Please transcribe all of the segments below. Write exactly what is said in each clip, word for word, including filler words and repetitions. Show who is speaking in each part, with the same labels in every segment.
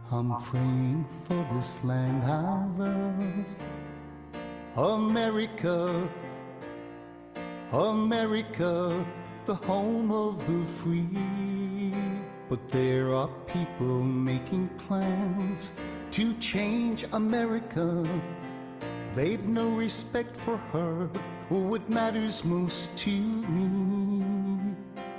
Speaker 1: I'm praying for this land I love, America, America, the home of the free. But there are people making plans to change America. They've no respect for her or what matters most to me.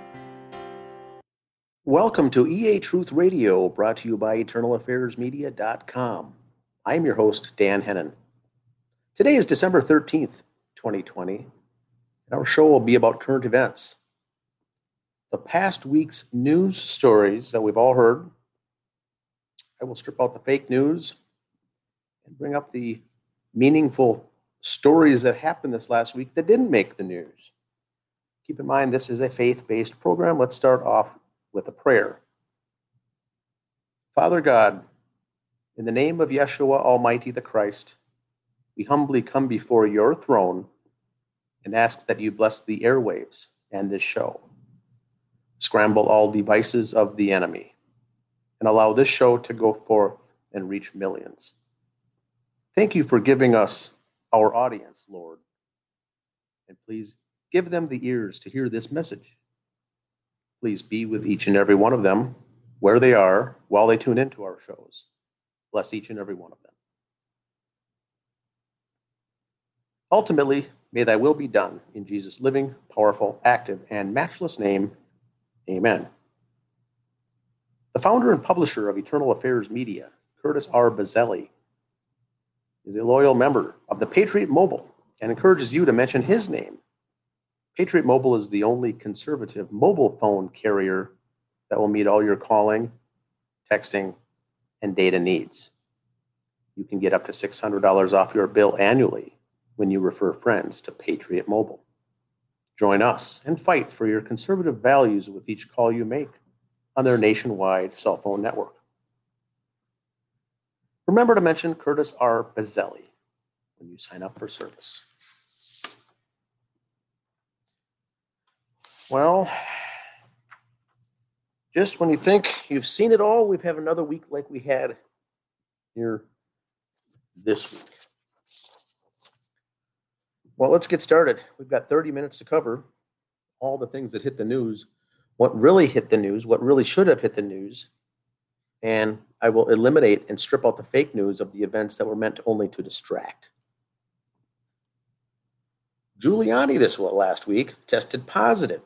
Speaker 2: Welcome to E A Truth Radio, brought to you by Eternal Affairs Media dot com. I'm your host, Dan Hennon. Today is December thirteenth, twenty twenty, and our show will be about current events. The past week's news stories that we've all heard. I will strip out the fake news and bring up the meaningful stories that happened this last week that didn't make the news. Keep in mind, this is a faith-based program. Let's start off with a prayer. Father God, in the name of Yeshua Almighty the Christ, we humbly come before your throne and ask that you bless the airwaves and this show. Scramble all devices of the enemy and allow this show to go forth and reach millions. Thank you for giving us our audience, Lord, and please give them the ears to hear this message. Please be with each and every one of them where they are while they tune into our shows. Bless each and every one of them. Ultimately, may thy will be done in Jesus' living, powerful, active, and matchless name. Amen. The founder and publisher of Eternal Affairs Media, Curtis R. Bazzelli, is a loyal member of the Patriot Mobile and encourages you to mention his name. Patriot Mobile is the only conservative mobile phone carrier that will meet all your calling, texting, and data needs. You can get up to six hundred dollars off your bill annually when you refer friends to Patriot Mobile. Join us and fight for your conservative values with each call you make on their nationwide cell phone network. Remember to mention Curtis R. Bazzelli when you sign up for service. Well, just when you think you've seen it all, we've had another week like we had here this week. Well, let's get started. We've got thirty minutes to cover all the things that hit the news, what really hit the news, what really should have hit the news, and I will eliminate and strip out the fake news of the events that were meant only to distract. Giuliani this last week tested positive.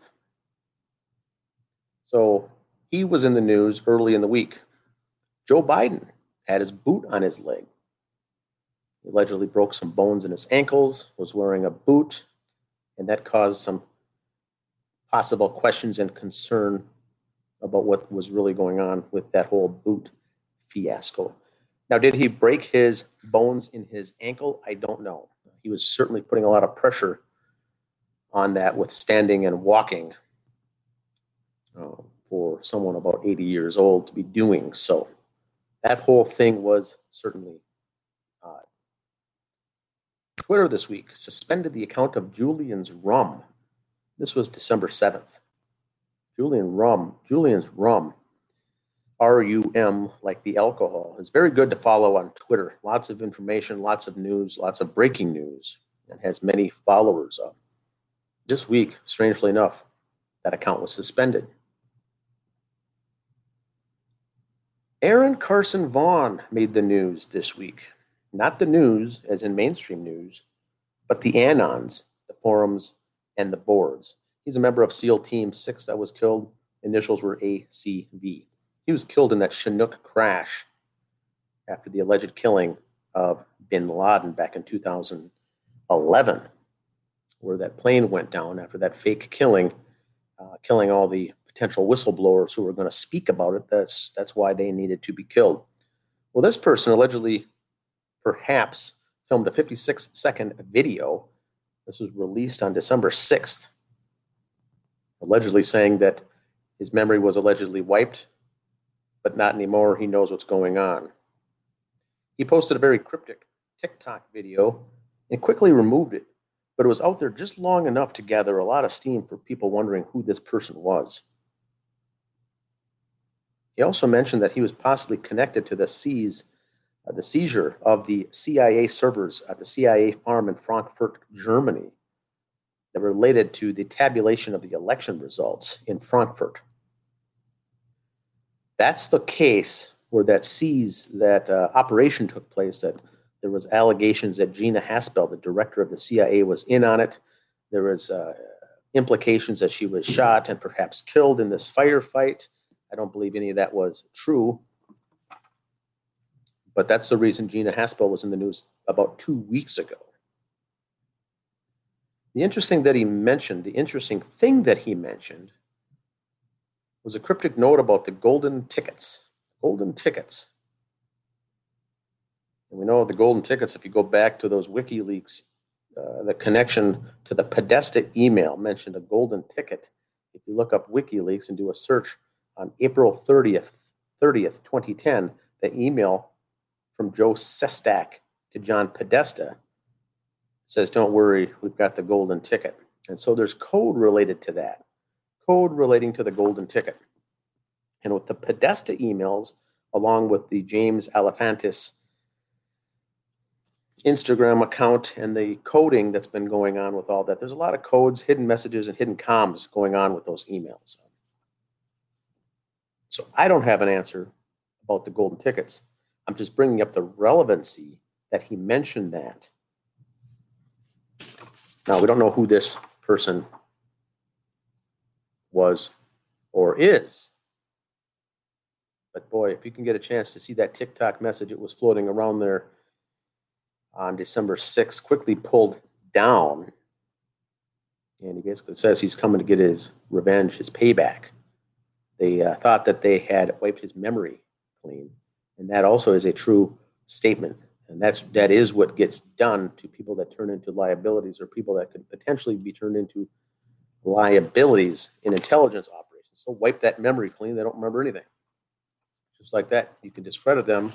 Speaker 2: So he was in the news early in the week. Joe Biden had his boot on his leg. He allegedly broke some bones in his ankles, was wearing a boot, and that caused some possible questions and concern about what was really going on with that whole boot fiasco. Now, did he break his bones in his ankle? I don't know. He was certainly putting a lot of pressure on that with standing and walking uh, for someone about eighty years old to be doing so. That whole thing was certainly odd. Twitter this week suspended the account of Julian's Rum. This was December seventh. Julian Rum, Julian's Rum, R U M, like the alcohol, is very good to follow on Twitter. Lots of information, lots of news, lots of breaking news, and has many followers up. This week, strangely enough, that account was suspended. Aaron Carson Vaughn made the news this week. Not the news, as in mainstream news, but the Anons, the forums, and the boards. He's a member of SEAL Team six that was killed. Initials were A C V. He was killed in that Chinook crash after the alleged killing of bin Laden back in two thousand eleven, where that plane went down after that fake killing, uh, killing all the potential whistleblowers who were going to speak about it. That's, that's why they needed to be killed. Well, this person allegedly, perhaps, filmed a fifty-six second video. This was released on December sixth, allegedly saying that his memory was allegedly wiped, but not anymore. He knows what's going on. He posted a very cryptic TikTok video and quickly removed it, but it was out there just long enough to gather a lot of steam for people wondering who this person was. He also mentioned that he was possibly connected to the seize, uh, the seizure of the C I A servers at the C I A farm in Frankfurt, Germany, that related to the tabulation of the election results in Frankfurt. That's the case where that seize, that uh, operation took place, that there was allegations that Gina Haspel, the director of the C I A, was in on it. There was uh, implications that she was shot and perhaps killed in this firefight. I don't believe any of that was true. But that's the reason Gina Haspel was in the news about two weeks ago. The interesting that he mentioned, the interesting thing that he mentioned was a cryptic note about the golden tickets. Golden tickets. And we know the golden tickets, if you go back to those WikiLeaks, uh, the connection to the Podesta email mentioned a golden ticket. If you look up WikiLeaks and do a search on April thirtieth, twenty ten, the email from Joe Sestak to John Podesta says, don't worry, we've got the golden ticket. And so there's code related to that, code relating to the golden ticket. And with the Podesta emails, along with the James Alefantis Instagram account and the coding that's been going on with all that, there's a lot of codes, hidden messages, and hidden comms going on with those emails. So I don't have an answer about the golden tickets. I'm just bringing up the relevancy that he mentioned that. Now, we don't know who this person was or is. But boy, if you can get a chance to see that TikTok message, it was floating around there on December sixth, quickly pulled down. And he basically says he's coming to get his revenge, his payback. They uh, thought that they had wiped his memory clean. And that also is a true statement. And that's, that is what gets done to people that turn into liabilities, or people that could potentially be turned into liabilities in intelligence operations. So wipe that memory clean. They don't remember anything. Just like that, you can discredit them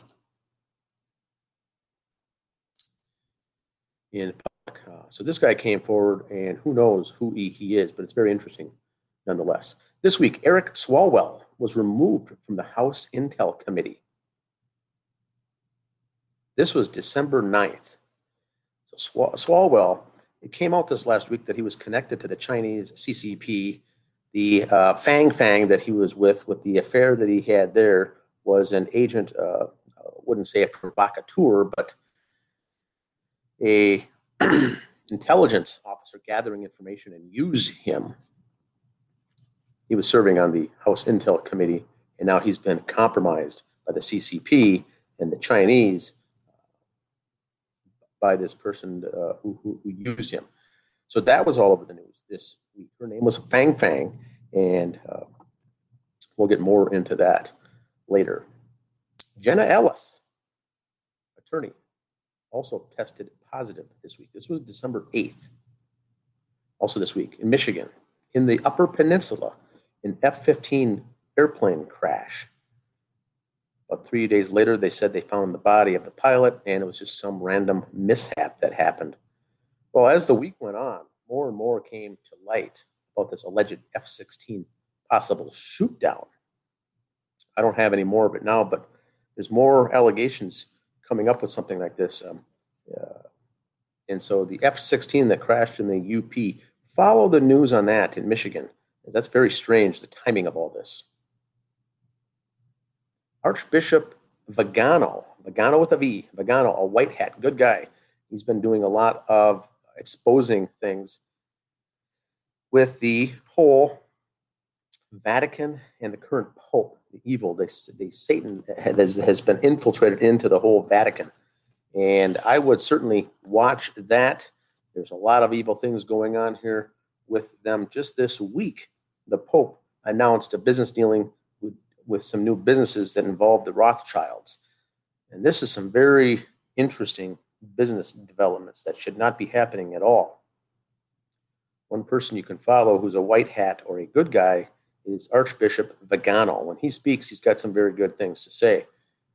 Speaker 2: in public. Uh, so this guy came forward, and who knows who he, he is, but it's very interesting nonetheless. This week, Eric Swalwell was removed from the House Intel Committee. This was December ninth. So Swal- Swalwell, it came out this last week that he was connected to the Chinese C C P. The uh, Fang Fang that he was with, with the affair that he had there, was an agent, uh, I wouldn't say a provocateur, but a intelligence officer gathering information and use him. He was serving on the House Intel Committee, and now he's been compromised by the C C P and the Chinese by this person uh, who, who, who used him. So that was all over the news this week. Her name was Fang Fang, and uh, we'll get more into that later. Jenna Ellis, attorney, also tested positive this week. This was December eighth. Also this week in Michigan, in the Upper Peninsula, an F fifteen airplane crash. About three days later, they said they found the body of the pilot, and it was just some random mishap that happened. Well, as the week went on, more and more came to light about this alleged F sixteen possible shoot down. I don't have any more of it now, but there's more allegations coming up with something like this. Um, uh, and so the F sixteen that crashed in the U P, follow the news on that in Michigan. That's very strange, the timing of all this. Archbishop Vigano, Vigano with a V, Vigano, a white hat, good guy. He's been doing a lot of exposing things with the whole Vatican and the current Pope, the evil, the, the Satan has, has been infiltrated into the whole Vatican. And I would certainly watch that. There's a lot of evil things going on here with them. Just this week, the Pope announced a business dealing with, with some new businesses that involve the Rothschilds. And this is some very interesting business developments that should not be happening at all. One person you can follow who's a white hat or a good guy is Archbishop Vigano. When he speaks, he's got some very good things to say.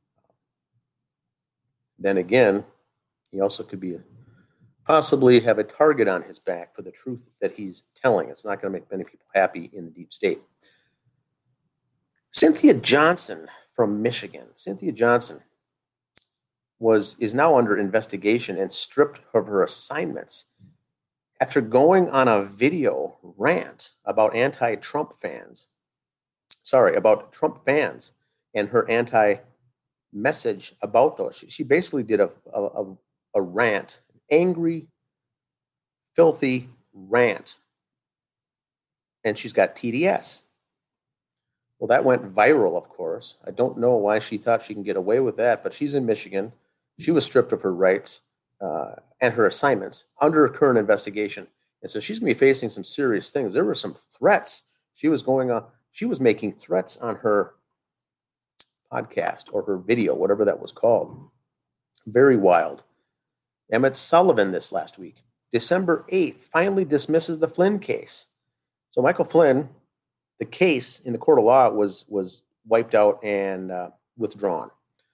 Speaker 2: Then again, he also could be a, possibly have a target on his back for the truth that he's telling. It's not going to make many people happy in the deep state. Cynthia Johnson from Michigan. Cynthia Johnson was is now under investigation and stripped of her assignments after going on a video rant about anti-Trump fans. Sorry, about Trump fans and her anti-message about those. She, she basically did a, a, a rant, angry, filthy rant, and she's got T D S. Well, that went viral, of course. I don't know why she thought she can get away with that, but she's in Michigan. She was stripped of her rights uh, and her assignments under a current investigation. And so she's going to be facing some serious things. There were some threats. She was going on, she was making threats on her podcast or her video, whatever that was called. Very wild. Emmett Sullivan this last week, December eighth, finally dismisses the Flynn case. So Michael Flynn, the case in the court of law was, was wiped out and uh, withdrawn.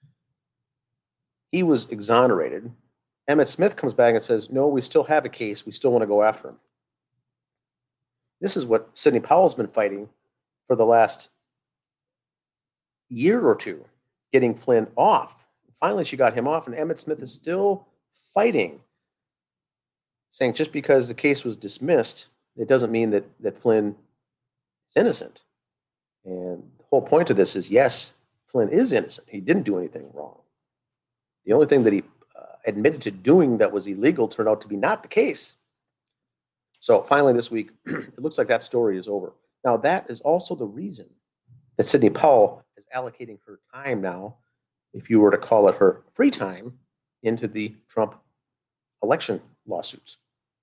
Speaker 2: He was exonerated. Emmett Smith comes back and says, no, we still have a case. We still want to go after him. This is what Sidney Powell's been fighting for the last year or two, getting Flynn off. Finally, she got him off, and Emmett Smith is still fighting, saying just because the case was dismissed, it doesn't mean that, that Flynn is innocent. And the whole point of this is, yes, Flynn is innocent. He didn't do anything wrong. The only thing that he uh, admitted to doing that was illegal turned out to be not the case. So finally this week, it looks like that story is over. Now, that is also the reason that Sidney Powell is allocating her time now, if you were to call it her free time, into the Trump election lawsuits.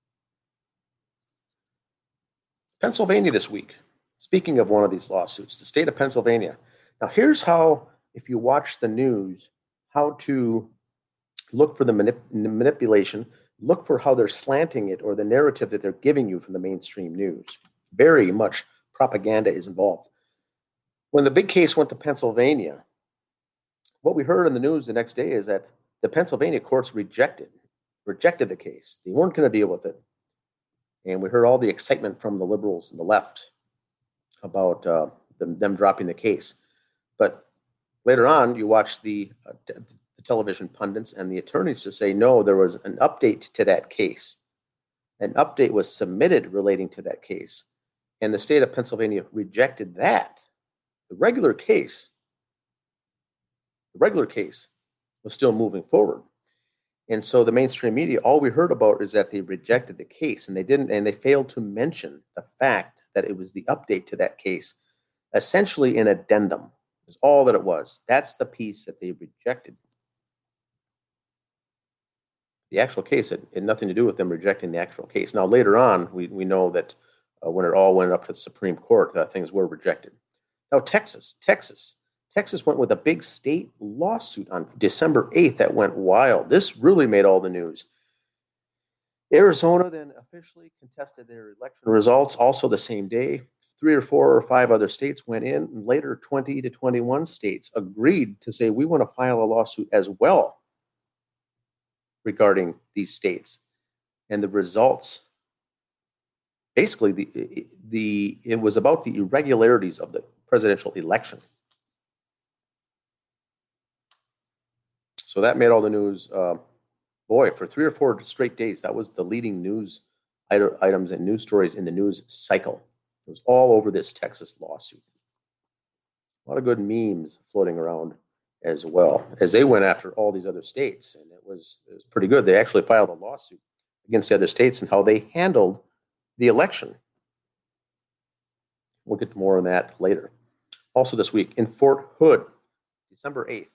Speaker 2: Pennsylvania this week. Speaking of one of these lawsuits, the state of Pennsylvania. Now, here's how, if you watch the news, how to look for the manip- manipulation, look for how they're slanting it or the narrative that they're giving you from the mainstream news. Very much propaganda is involved. When the big case went to Pennsylvania, what we heard in the news the next day is that the Pennsylvania courts rejected, rejected the case. They weren't going to deal with it. And we heard all the excitement from the liberals and the left about uh, them, them dropping the case. But later on, you watch the, uh, t- the television pundits and the attorneys to say, no, there was an update to that case. An update was submitted relating to that case. And the state of Pennsylvania rejected that. The regular case, the regular case was still moving forward. And so the mainstream media, all we heard about is that they rejected the case, and they didn't, and they failed to mention the fact that it was the update to that case, essentially an addendum, is all that it was. That's the piece that they rejected. The actual case had, had nothing to do with them rejecting the actual case. Now, later on, we, we know that uh, when it all went up to the Supreme Court, uh, things were rejected. Now, Texas, Texas. Texas went with a big state lawsuit on December eighth that went wild. This really made all the news. Arizona then officially contested their election results also the same day. Three or four or five other states went in, and later twenty to twenty-one states agreed to say, we want to file a lawsuit as well regarding these states. And the results, basically, the, the it was about the irregularities of the presidential election. So that made all the news. Uh, boy, for three or four straight days, that was the leading news it- items and news stories in the news cycle. It was all over this Texas lawsuit. A lot of good memes floating around as well, as they went after all these other states. And it was, it was pretty good. They actually filed a lawsuit against the other states and how they handled the election. We'll get to more on that later. Also this week, in Fort Hood, December eighth,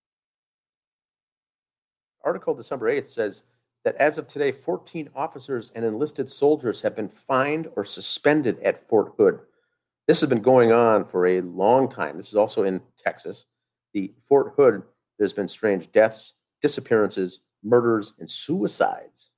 Speaker 2: article December eighth says that as of today, fourteen officers and enlisted soldiers have been fined or suspended at Fort Hood. This has been going on for a long time. This is also in Texas. The Fort Hood, there's been strange deaths, disappearances, murders, and suicides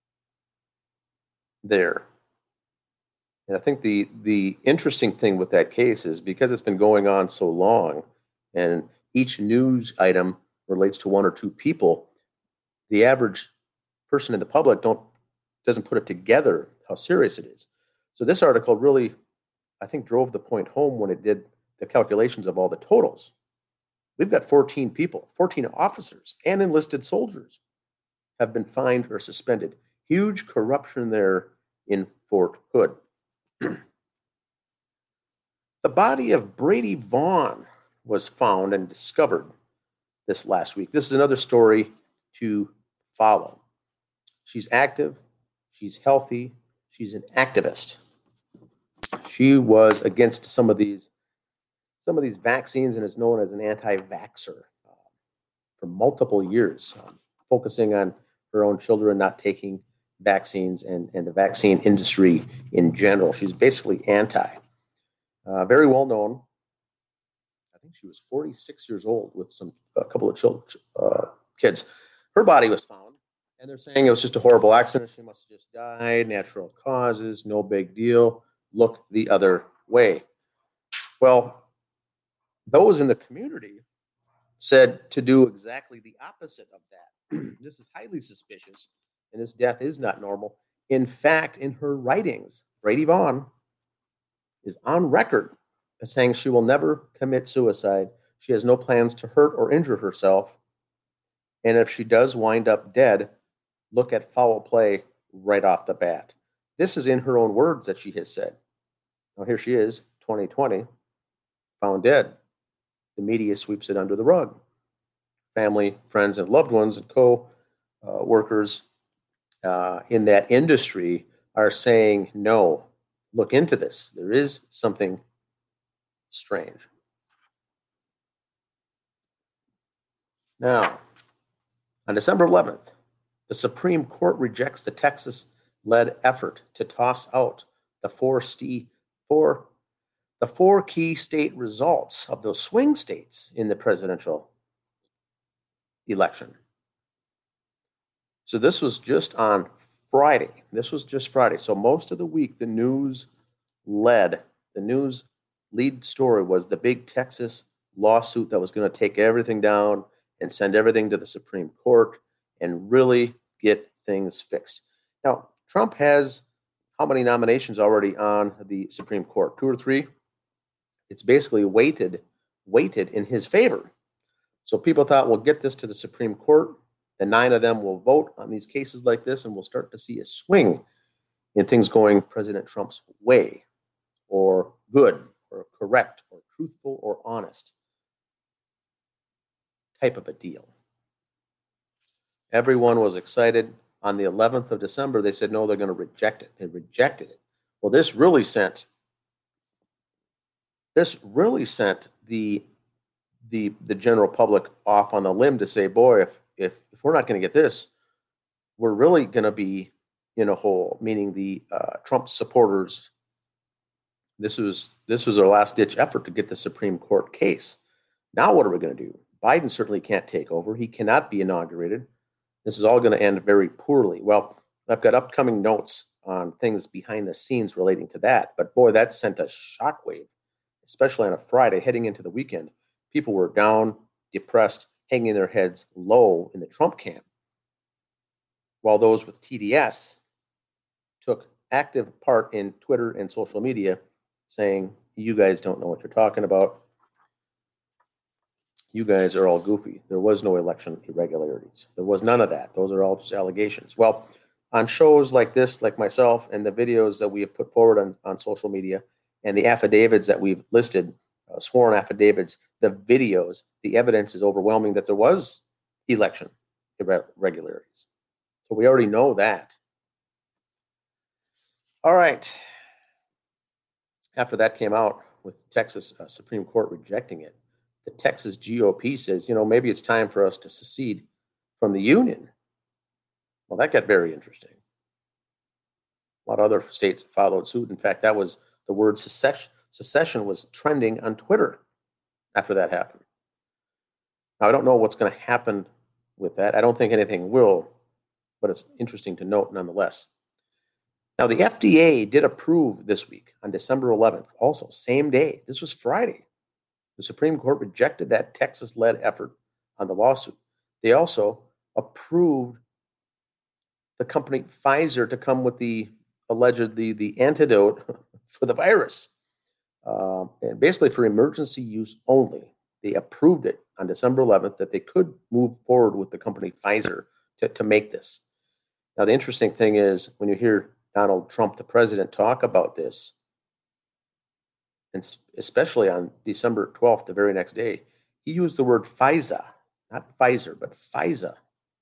Speaker 2: there. And I think the, the interesting thing with that case is because it's been going on so long and each news item relates to one or two people, the average person in the public don't doesn't put it together how serious it is. So this article really, I think, drove the point home when it did the calculations of all the totals, we've got fourteen people, fourteen officers and enlisted soldiers have been fined or suspended. Huge corruption there in Fort Hood. The body of Brady Vaughn was found and discovered this last week. This is another story to follow. She's active, she's healthy, she's an activist. She was against some of these some of these vaccines and is known as an anti-vaxxer uh, for multiple years, um, focusing on her own children not taking vaccines and, and the vaccine industry in general. She's basically anti. Uh, very well known. I think she was forty-six years old with some a couple of children, uh, kids. Her body was found, and they're saying it was just a horrible accident. She must have just died, natural causes, no big deal. Look the other way. Well, those in the community said to do exactly the opposite of that. This is highly suspicious, and this death is not normal. In fact, in her writings, Brady Vaughn is on record as saying she will never commit suicide. She has no plans to hurt or injure herself. And if she does wind up dead, look at foul play right off the bat. This is in her own words that she has said. Now here she is, twenty twenty, found dead. The media sweeps it under the rug. Family, friends, and loved ones and co-workers uh, in that industry are saying, no, look into this. There is something strange. Now, on December eleventh, the Supreme Court rejects the Texas-led effort to toss out the four, st- four, the four key state results of those swing states in the presidential election. So this was just on Friday. This was just Friday. So most of the week, the news led, the news lead story was the big Texas lawsuit that was going to take everything down and send everything to the Supreme Court and really get things fixed. Now, Trump has how many nominations already on the Supreme Court? Two or three? It's basically weighted, weighted in his favor. So people thought, we'll get this to the Supreme Court. The nine of them will vote on these cases like this, and we'll start to see a swing in things going President Trump's way, or good, or correct, or truthful, or honest type of a deal. Everyone was excited. On the eleventh of December, they said, no, they're going to reject it. They rejected it. Well, this really sent this really sent the the the general public off on the limb to say, boy, if if, if we're not going to get this, we're really going to be in a hole, meaning the uh, Trump supporters. This was this was our last ditch effort to get the Supreme Court case. Now what are we going to do? Biden certainly can't take over. He cannot be inaugurated. This is all going to end very poorly. Well, I've got upcoming notes on things behind the scenes relating to that. But boy, that sent a shockwave, especially on a Friday heading into the weekend. People were down, depressed, hanging their heads low in the Trump camp, while those with T D S took active part in Twitter and social media saying, you guys don't know what you're talking about. You guys are all goofy. There was no election irregularities. There was none of that. Those are all just allegations. Well, on shows like this, like myself, and the videos that we have put forward on, on social media, and the affidavits that we've listed, uh, sworn affidavits, the videos, the evidence is overwhelming that there was election irregularities. So we already know that. All right. After that came out with Texas uh, Supreme Court rejecting it, the Texas G O P says, you know, maybe it's time for us to secede from the union. Well, that got very interesting. A lot of other states followed suit. In fact, that was the word secession, secession was trending on Twitter after that happened. Now, I don't know what's going to happen with that. I don't think anything will, but it's interesting to note nonetheless. Now, the F D A did approve this week on December eleventh, also same day. This was Friday. The Supreme Court rejected that Texas-led effort on the lawsuit. They also approved the company Pfizer to come with the allegedly the antidote for the virus. uh, and basically for emergency use only. They approved it on December eleventh that they could move forward with the company Pfizer to, to make this. Now, the interesting thing is when you hear Donald Trump, the president, talk about this, and especially on December twelfth, the very next day, he used the word Pfizer, not Pfizer, but Pfizer.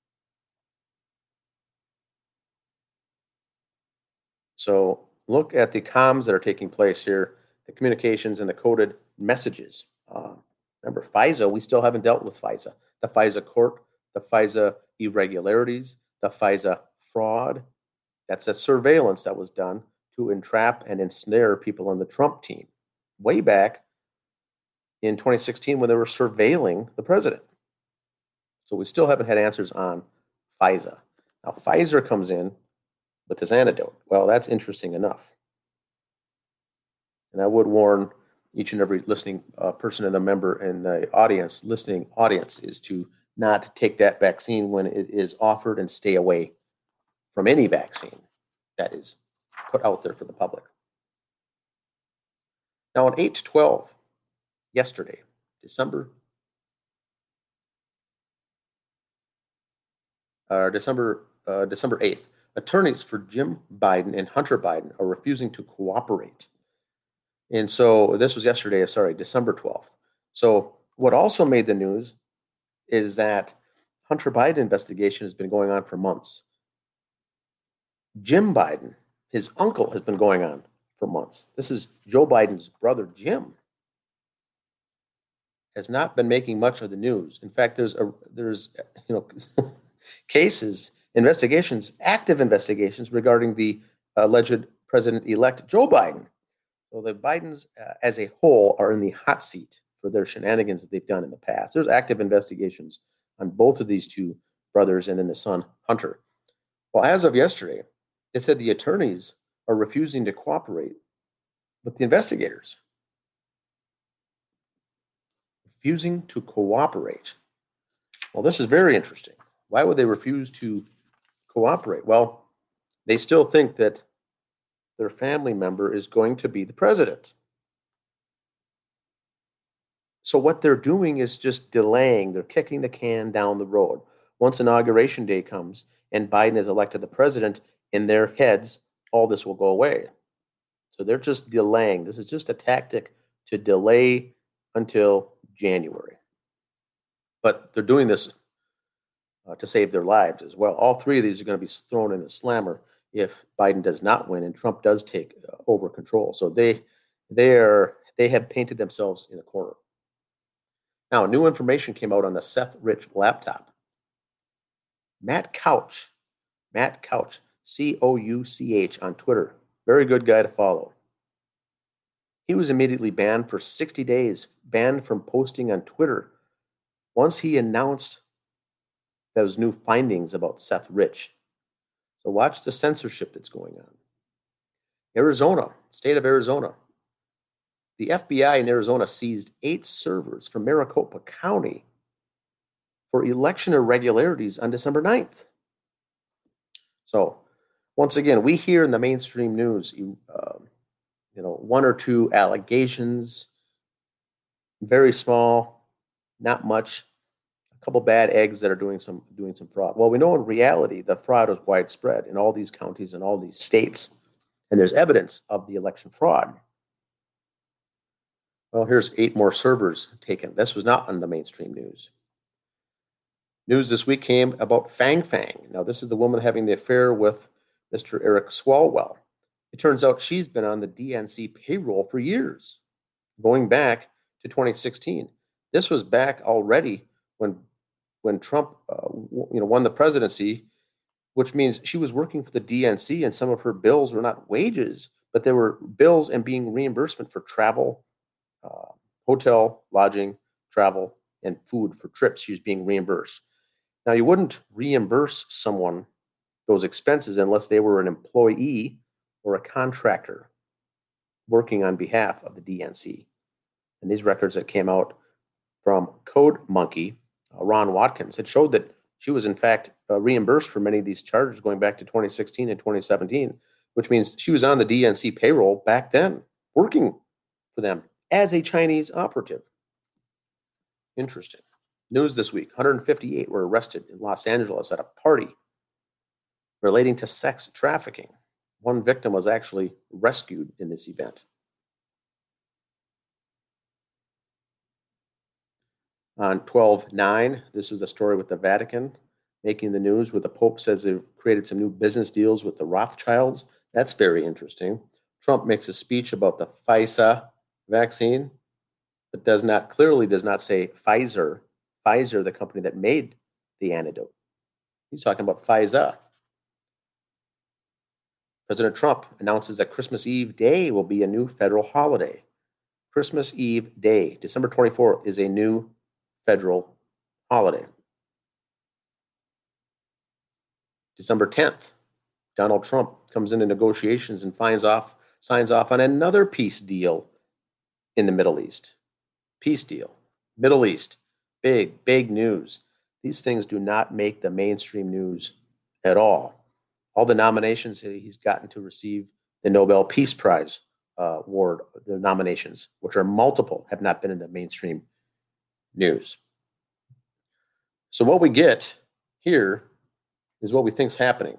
Speaker 2: So look at the comms that are taking place here, the communications and the coded messages. Uh, remember, Pfizer, we still haven't dealt with Pfizer. The Pfizer court, the Pfizer irregularities, the Pfizer fraud. That's a surveillance that was done to entrap and ensnare people on the Trump team way back in twenty sixteen when they were surveilling the president. So we still haven't had answers on Pfizer. Now, Pfizer comes in with this antidote. Well, that's interesting enough. And I would warn each and every listening uh, person in the member in the audience, listening audience, is to not take that vaccine when it is offered and stay away from any vaccine that is put out there for the public. Now, on eight twelve, yesterday, December, uh, December, uh, December eighth, attorneys for Jim Biden and Hunter Biden are refusing to cooperate. And so this was yesterday, sorry, December twelfth. So what also made the news is that Hunter Biden investigation has been going on for months. Jim Biden, his uncle, has been going on for months. This is Joe Biden's brother, Jim, has not been making much of the news. In fact, there's a there's you know cases, investigations, active investigations regarding the alleged president-elect Joe Biden. So the Bidens, uh, as a whole, are in the hot seat for their shenanigans that they've done in the past. There's active investigations on both of these two brothers and then the son, Hunter. Well, as of yesterday, it said the attorneys are refusing to cooperate with the investigators. Refusing to cooperate. Well, this is very interesting. Why would they refuse to cooperate? Well, they still think that their family member is going to be the president. So what they're doing is just delaying. They're kicking the can down the road. Once Inauguration Day comes and Biden is elected the president, in their heads, all this will go away. So they're just delaying. This is just a tactic to delay until January. But they're doing this uh, to save their lives as well. All three of these are going to be thrown in the slammer if Biden does not win and Trump does take uh, over control. So they they are they have painted themselves in a corner. Now, new information came out on the Seth Rich laptop. Matt Couch, Matt Couch, C O U C H on Twitter. Very good guy to follow. He was immediately banned for sixty days, banned from posting on Twitter once he announced those new findings about Seth Rich. So watch the censorship that's going on. Arizona, state of Arizona. The F B I in Arizona seized eight servers from Maricopa County for election irregularities on December ninth. So once again, we hear in the mainstream news, uh, you know, one or two allegations, very small, not much, a couple bad eggs that are doing some doing some fraud. Well, we know in reality the fraud is widespread in all these counties and all these states, and there's evidence of the election fraud. Well, here's eight more servers taken. This was not on the mainstream news. News this week came about Fang Fang. Now, this is the woman having the affair with Mister Eric Swalwell. It turns out she's been on the D N C payroll for years, going back to twenty sixteen. This was back already when when Trump uh, you know, won the presidency, which means she was working for the D N C, and some of her bills were not wages, but they were bills and being reimbursement for travel, uh, hotel, lodging, travel, and food for trips. She was being reimbursed. Now, you wouldn't reimburse someone those expenses unless they were an employee or a contractor working on behalf of the D N C. And these records that came out from Code Monkey, uh, Ron Watkins, it showed that she was in fact uh, reimbursed for many of these charges going back to twenty sixteen and twenty seventeen, which means she was on the D N C payroll back then, working for them as a Chinese operative. Interesting. News this week, one hundred fifty-eight were arrested in Los Angeles at a party relating to sex trafficking. One victim was actually rescued in this event. On twelve nine, this was a story with the Vatican making the news where the Pope says they've created some new business deals with the Rothschilds. That's very interesting. Trump makes a speech about the Pfizer vaccine, but does not clearly does not say Pfizer, Pfizer, the company that made the antidote. He's talking about Pfizer. President Trump announces that Christmas Eve Day will be a new federal holiday. Christmas Eve Day, December twenty-fourth, is a new federal holiday. December tenth, Donald Trump comes into negotiations and finds off, signs off on another peace deal in the Middle East. Peace deal. Middle East. Big, big news. These things do not make the mainstream news at all. All the nominations he's gotten to receive the Nobel Peace Prize uh, award, the nominations, which are multiple, have not been in the mainstream news. So what we get here is what we think is happening.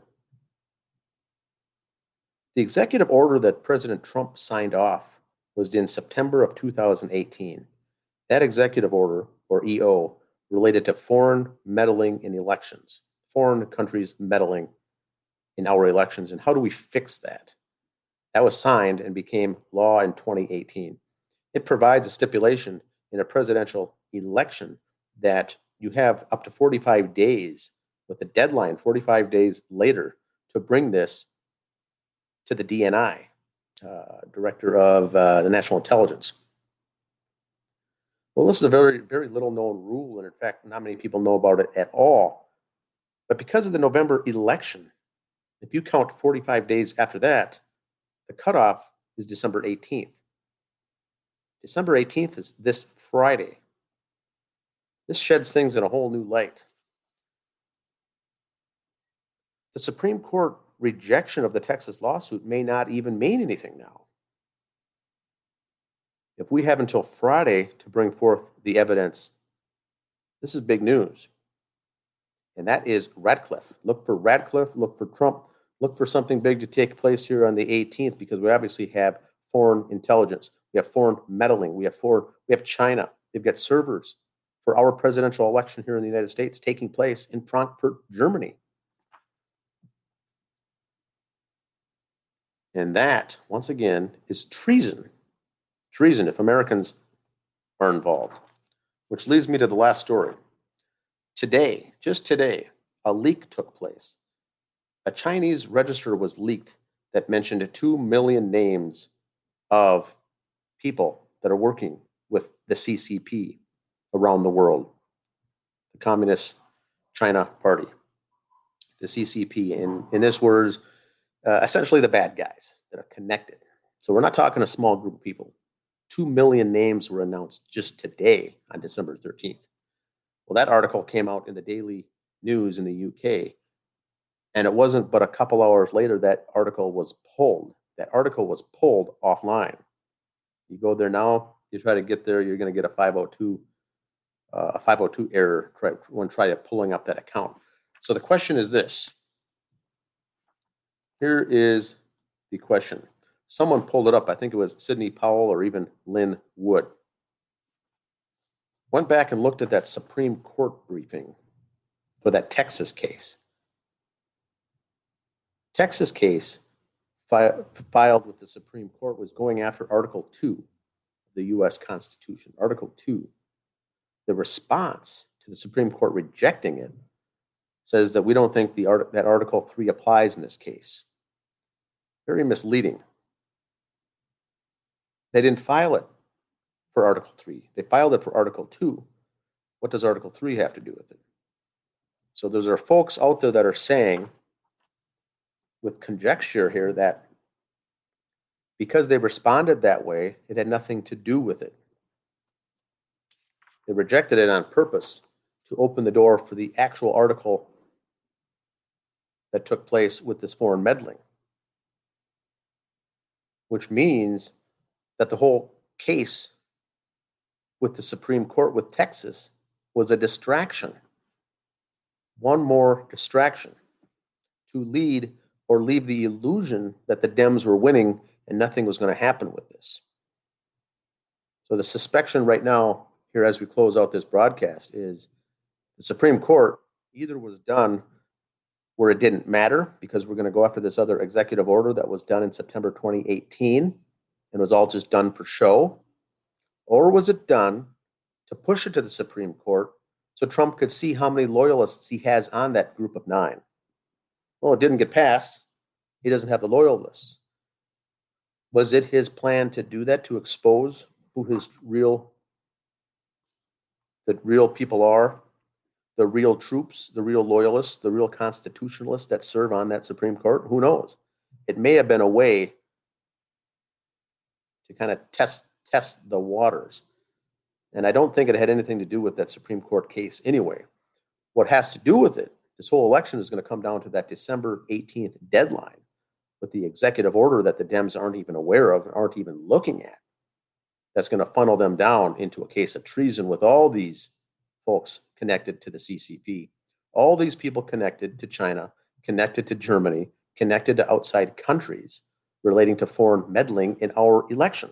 Speaker 2: The executive order that President Trump signed off was in September of two thousand eighteen. That executive order, or E O, related to foreign meddling in elections, foreign countries meddling in our elections, and how do we fix that? That was signed and became law in twenty eighteen. It provides a stipulation in a presidential election that you have up to forty-five days, with a deadline forty-five days later, to bring this to the D N I, uh, Director of uh, the National Intelligence. Well, this is a very, very little known rule, and in fact, not many people know about it at all. But because of the November election, if you count forty-five days after that, the cutoff is December eighteenth. December eighteenth is this Friday. This sheds things in a whole new light. The Supreme Court rejection of the Texas lawsuit may not even mean anything now. If we have until Friday to bring forth the evidence, this is big news. And that is Radcliffe. Look for Radcliffe, look for Trump, look for something big to take place here on the eighteenth, because we obviously have foreign intelligence. We have foreign meddling. We have foreign, we have China. They've got servers for our presidential election here in the United States taking place in Frankfurt, Germany. And that, once again, is treason. Treason if Americans are involved. Which leads me to the last story. Today, just today, a leak took place. A Chinese register was leaked that mentioned two million names of people that are working with the C C P around the world, the Communist China Party, the C C P. In, in this words, uh, essentially the bad guys that are connected. So we're not talking a small group of people. Two million names were announced just today on December thirteenth. Well, that article came out in the Daily News in the U K, and it wasn't but a couple hours later that article was pulled. That article was pulled offline. You go there now, you try to get there, you're going to get a five oh two, uh, a five oh two error try, when try pulling up that account. So the question is this. Here is the question. Someone pulled it up. I think it was Sidney Powell or even Lynn Wood. Went back and looked at that Supreme Court briefing for that Texas case. Texas case fi- filed with the Supreme Court was going after Article two of the U S Constitution. Article two. The response to the Supreme Court rejecting it says that we don't think the art- that Article three applies in this case. Very misleading. They didn't file it for Article three. They filed it for Article two. What does Article three have to do with it? So those are folks out there that are saying, with conjecture here, that because they responded that way, it had nothing to do with it. They rejected it on purpose to open the door for the actual article that took place with this foreign meddling, which means that the whole case with the Supreme Court with Texas was a distraction. One more distraction to lead or leave the illusion that the Dems were winning and nothing was going to happen with this. So the suspicion right now, here as we close out this broadcast, is the Supreme Court either was done where it didn't matter because we're going to go after this other executive order that was done in September twenty eighteen and was all just done for show, or was it done to push it to the Supreme Court so Trump could see how many loyalists he has on that group of nine? Well, it didn't get passed. He doesn't have the loyalists. Was it his plan to do that, to expose who his real, the real people are, the real troops, the real loyalists, the real constitutionalists that serve on that Supreme Court? Who knows? It may have been a way to kind of test test the waters. And I don't think it had anything to do with that Supreme Court case anyway. What has to do with it, this whole election is going to come down to that December eighteenth deadline with the executive order that the Dems aren't even aware of and aren't even looking at. That's going to funnel them down into a case of treason with all these folks connected to the C C P, all these people connected to China, connected to Germany, connected to outside countries relating to foreign meddling in our election.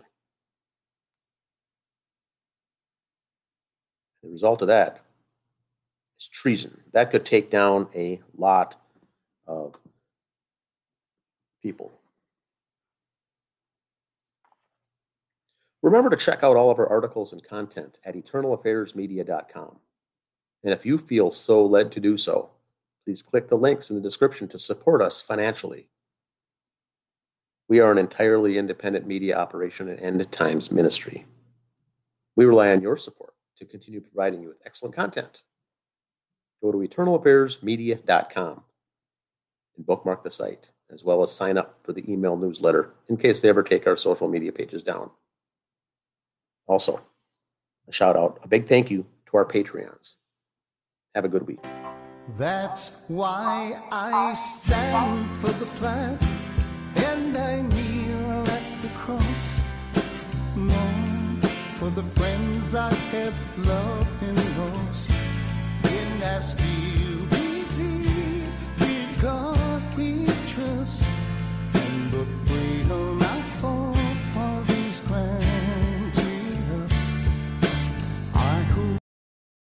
Speaker 2: The result of that is treason. That could take down a lot of people. Remember to check out all of our articles and content at eternal affairs media dot com. And if you feel so led to do so, please click the links in the description to support us financially. We are an entirely independent media operation and end times ministry. We rely on your support to continue providing you with excellent content. Go to eternal affairs media dot com and bookmark the site, as well as sign up for the email newsletter in case they ever take our social media pages down. Also, a shout out, a big thank you to our Patreons. Have a good week.
Speaker 1: That's why I stand for the flag and I kneel at the cross. Mourn for the friends I have loved and lost in nasty